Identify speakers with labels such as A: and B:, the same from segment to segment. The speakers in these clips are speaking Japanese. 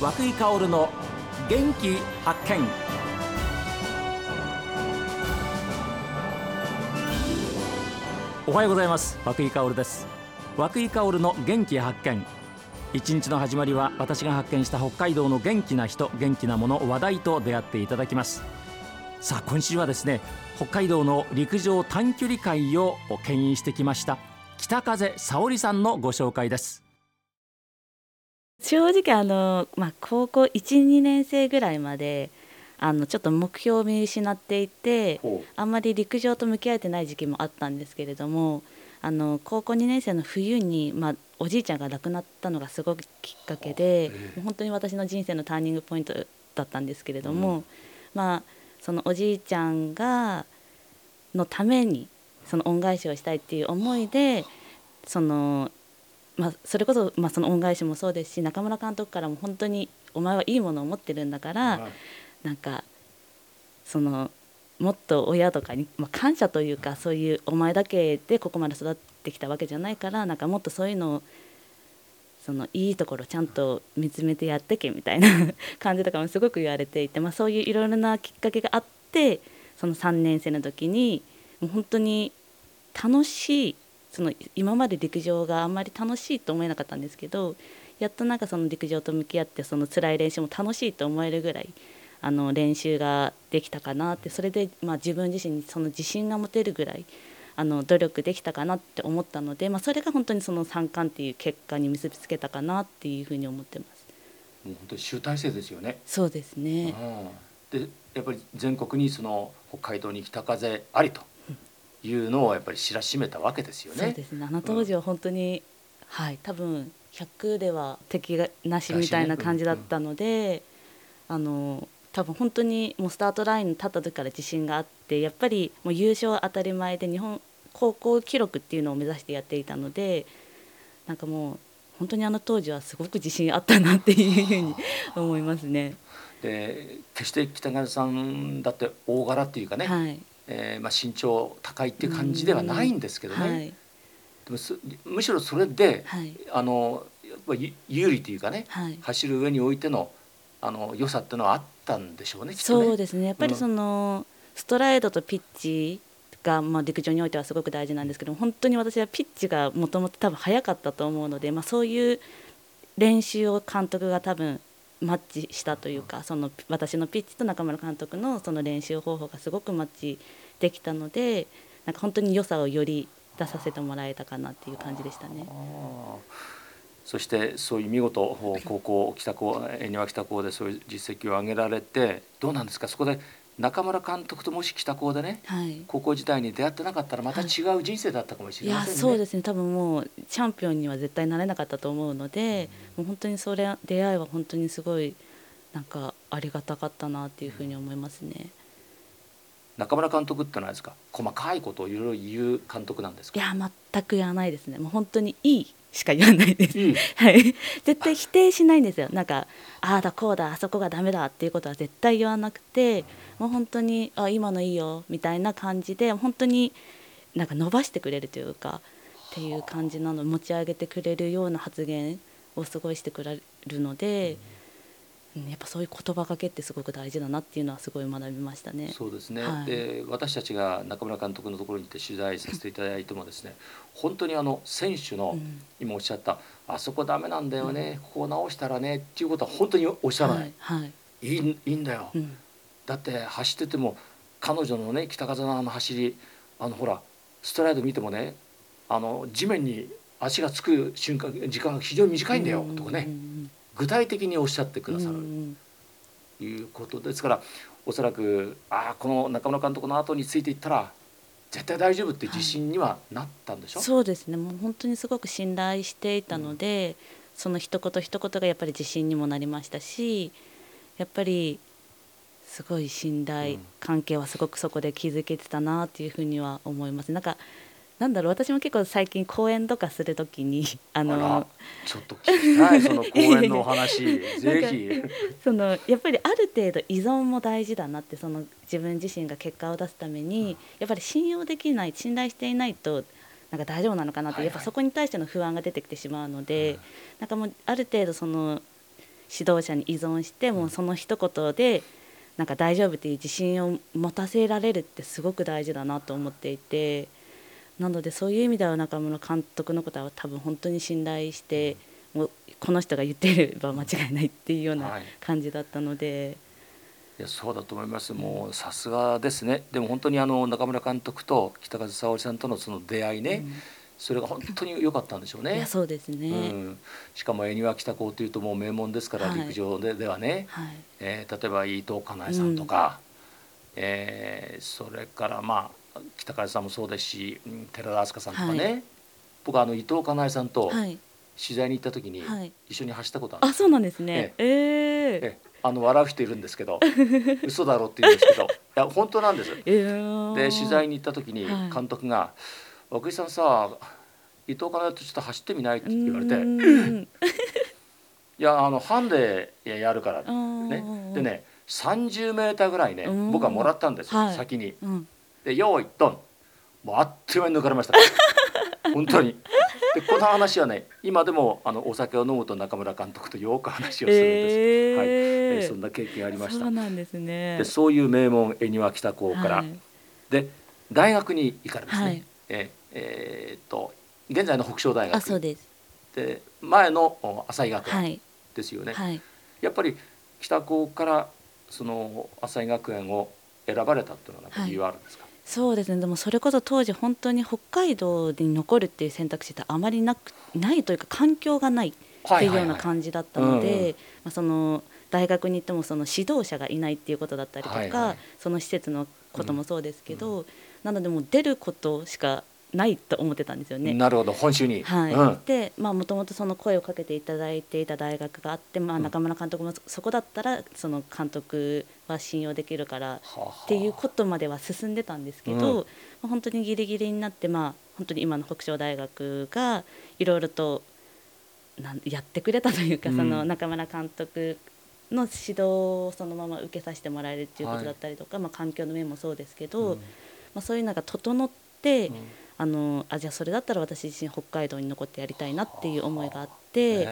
A: 涌井薫の元気発見。おはようございます。涌井薫です。涌井薫の元気発見。一日の始まりは私が発見した北海道の元気な人、元気なもの、話題と出会っていただきます。さあ今週はですね、北海道の陸上短距離界を牽引してきました北風沙織さんのご紹介です。
B: 正直高校 1,2 年生ぐらいまでちょっと目標を見失っていて、あんまり陸上と向き合えてない時期もあったんですけれども、高校2年生の冬に、おじいちゃんが亡くなったのがすごくきっかけで、もう本当に私の人生のターニングポイントだったんですけれども、そのおじいちゃんのためにその恩返しをしたいっていう思いで、それこそ、その恩返しもそうですし、中村監督からも本当にお前はいいものを持ってるんだから、もっと親とかに、感謝というか、そういうお前だけでここまで育ってきたわけじゃないから、もっとそういうのをいいところちゃんと見つめてやってけみたいな感じとかもすごく言われていて、そういういろいろなきっかけがあって、その3年生の時にもう本当に楽しい、今まで陸上があんまり楽しいと思えなかったんですけど、やっとその陸上と向き合って、その辛い練習も楽しいと思えるぐらい練習ができたかなって、それで自分自身にその自信が持てるぐらい努力できたかなって思ったので、それが本当にその3冠っていう結果に結びつけたかなっていうふうに思ってます。
A: もう本当に集大成ですよね。
B: そうですね。
A: でやっぱり全国にその北海道に北風ありというのをやっぱり知らしめたわけですよね。
B: そうですね。当時は本当に、多分100では敵がなしみたいな感じだったので、多分本当にもうスタートラインに立った時から自信があって、やっぱりもう優勝は当たり前で、日本高校記録っていうのを目指してやっていたので、もう本当に当時はすごく自信あったなっていうふうに思いますね。
A: で決して北風さんだって大柄っていうかね、身長高いっていう感じではないんですけどね、でもむしろそれで、やっぱり有利というかね、走る上においての良さっていうのはあったんでしょうね、きっとね。
B: そうですね。やっぱりストライドとピッチが、陸上においてはすごく大事なんですけど、本当に私はピッチがもともと多分速かったと思うので、そういう練習を監督が多分マッチしたというか、私のピッチと中村監督のその練習方法がすごくマッチできたので、本当に良さをより出させてもらえたかなっていう感じでしたね。
A: そしてそういう見事高校恵庭北高でそういう実績を上げられて、どうなんですか、そこで中村監督ともし北高でね、高校時代に出会ってなかったらまた違う人生だったかもしれませんね。
B: そうですね。多分もうチャンピオンには絶対なれなかったと思うので、もう本当に出会いは本当にすごいありがたかったなっていうふうに思いますね。
A: 中村監督ってのはですか、細かいことをいろいろ言う監督なんですか。
B: いや全く言わないですね。もう本当にいいしか言わないです。絶対否定しないんですよ。ああだこうだ、あそこがダメだっていうことは絶対言わなくて、もう本当に今のいいよみたいな感じで、本当に伸ばしてくれるというかっていう感じなの、持ち上げてくれるような発言をすごいしてくれるので、やっぱそういう言葉かけってすごく大事だなっていうのはすごい学びましたね。
A: そうですね、で私たちが中村監督のところに行って取材させていただいてもですね、本当に選手の、今おっしゃったあそこダメなんだよね、ここ直したらねっていうことは本当におっしゃらない、いいんだよ、だって走ってても彼女のね北風の走り、ほらストライド見てもね、地面に足がつく時間が非常に短いんだよとかね、具体的におっしゃってくださる、いうことですから、おそらくこの中村監督の後についていったら絶対大丈夫っていう自信にはなったんでしょ。
B: そうですね。もう本当にすごく信頼していたので、その一言一言がやっぱり自信にもなりましたし、やっぱりすごい信頼関係はすごくそこで築けてたなっていうふうには思います。私も結構最近講演とかするときにちょ
A: っと聞きたいその講演のお話ぜひ
B: やっぱりある程度依存も大事だなって、自分自身が結果を出すために、やっぱり信用できない、信頼していないと大丈夫なのかなって、やっぱそこに対しての不安が出てきてしまうので、もうある程度指導者に依存してもうその一言でなんか大丈夫っていう自信を持たせられるってすごく大事だなと思っていて、なのでそういう意味では中村監督のことは多分本当に信頼して、もうこの人が言っていれば間違いないっていうような感じだったので、
A: いやそうだと思います。もうさすがですね。でも本当に中村監督と北風沙織さんとのその出会いね、それが本当に良かったんでしょうね。
B: いやそうですね、
A: しかも恵庭北高というともう名門ですから、
B: はい
A: 陸上ではね、例えば伊藤かなえさんとか、それから北風さんもそうですし、寺田明日香さんとかね、僕伊藤かなえさんと取材に行った時に一緒に走ったことあるんです。
B: あ、そうなんですね。
A: 笑う人いるんですけど嘘だろって言うんですけど、いや本当なんです。で取材に行った時に監督が「涌井さんさ、伊藤かなえとちょっと走ってみない?」って言われて「いやハンデやるから」ね。でね30メーターぐらいね僕はもらったんですよ、先に。で用意ドン、もうあっという間に抜かれましたから本当に。でこの話はね今でもお酒を飲むと中村監督とよく話をするんです。そんな経験がありました。
B: そうなんですね。
A: でそういう名門恵庭北高から、で大学に行かれますね。現在の北昇大学。
B: そうです。
A: で前の朝日学園ですよね。やっぱり北高からその朝日学園を選ばれたっていうのは何か理由はあるんですか？
B: そうですね。でもそれこそ当時本当に北海道に残るっていう選択肢ってあまりないというか、環境がないっていうような感じだったので、その大学に行ってもその指導者がいないっていうことだったりとか、その施設のこともそうですけど、なのでもう出ることしかないと思ってたんですよね。
A: なるほど、本州に。
B: でもともとその声をかけていただいていた大学があって、中村監督もそこだったらその監督は信用できるからっていうことまでは進んでたんですけど、本当にギリギリになって、本当に今の北昇大学がいろいろとやってくれたというか、その中村監督の指導をそのまま受けさせてもらえるっていうことだったりとか、環境の面もそうですけど、そういうのが整って、じゃあそれだったら私自身北海道に残ってやりたいなっていう思いがあって、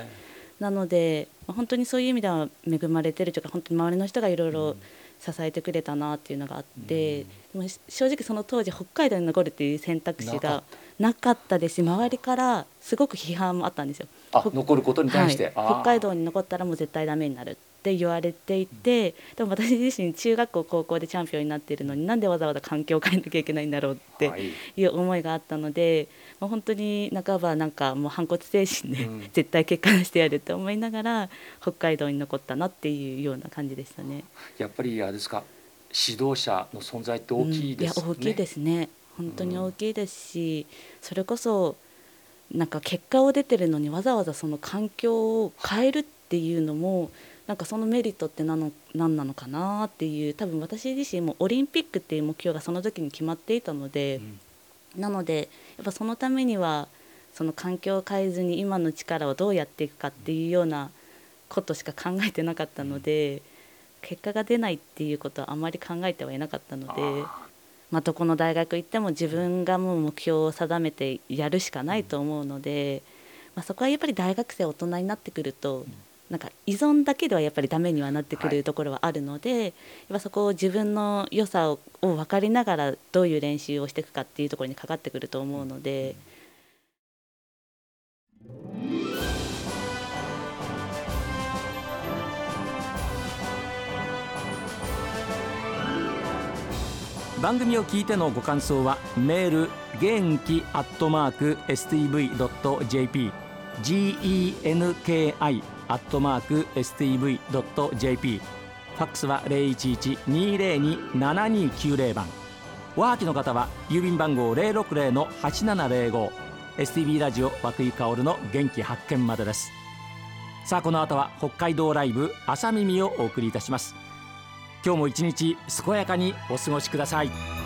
B: なので本当にそういう意味では恵まれてるというか、本当に周りの人がいろいろ支えてくれたなっていうのがあって、でも正直その当時北海道に残るっていう選択肢がなかったですし、周りからすごく批判もあったんですよ。
A: 残ることに対して、
B: 北海道に残ったらもう絶対ダメになるって言われていて、でも私自身中学校高校でチャンピオンになっているのに、なんでわざわざ環境を変えなきゃいけないんだろうっていう思いがあったので、本当に半ばもう反骨精神で絶対結果出してやるって思いながら北海道に残ったなっていうような感じでしたね。
A: やっぱりあれですか、指導者の存在って大きいですね。
B: いや大きいですね。本当に大きいですし、それこそ結果を出てるのにわざわざその環境を変えるっていうのもそのメリットって何なのかなっていう、多分私自身もオリンピックっていう目標がその時に決まっていたので、なのでやっぱそのためにはその環境を変えずに今の力をどうやっていくかっていうようなことしか考えてなかったので、結果が出ないっていうことはあまり考えてはいなかったので、どこの大学行っても自分がもう目標を定めてやるしかないと思うので、そこはやっぱり大学生大人になってくると依存だけではやっぱりダメにはなってくるところはあるので、やっぱそこを自分の良さを分かりながらどういう練習をしていくかっていうところにかかってくると思うので。
C: 番組を聞いてのご感想はメール元気@stv.jp genki@stv.jp ファックスは 011-202-7290 番。おはがきの方は郵便番号 060-8705 STV ラジオ涌井薫の元気発見までです。さあこの後は北海道ライブ朝耳をお送りいたします。今日も一日健やかにお過ごしください。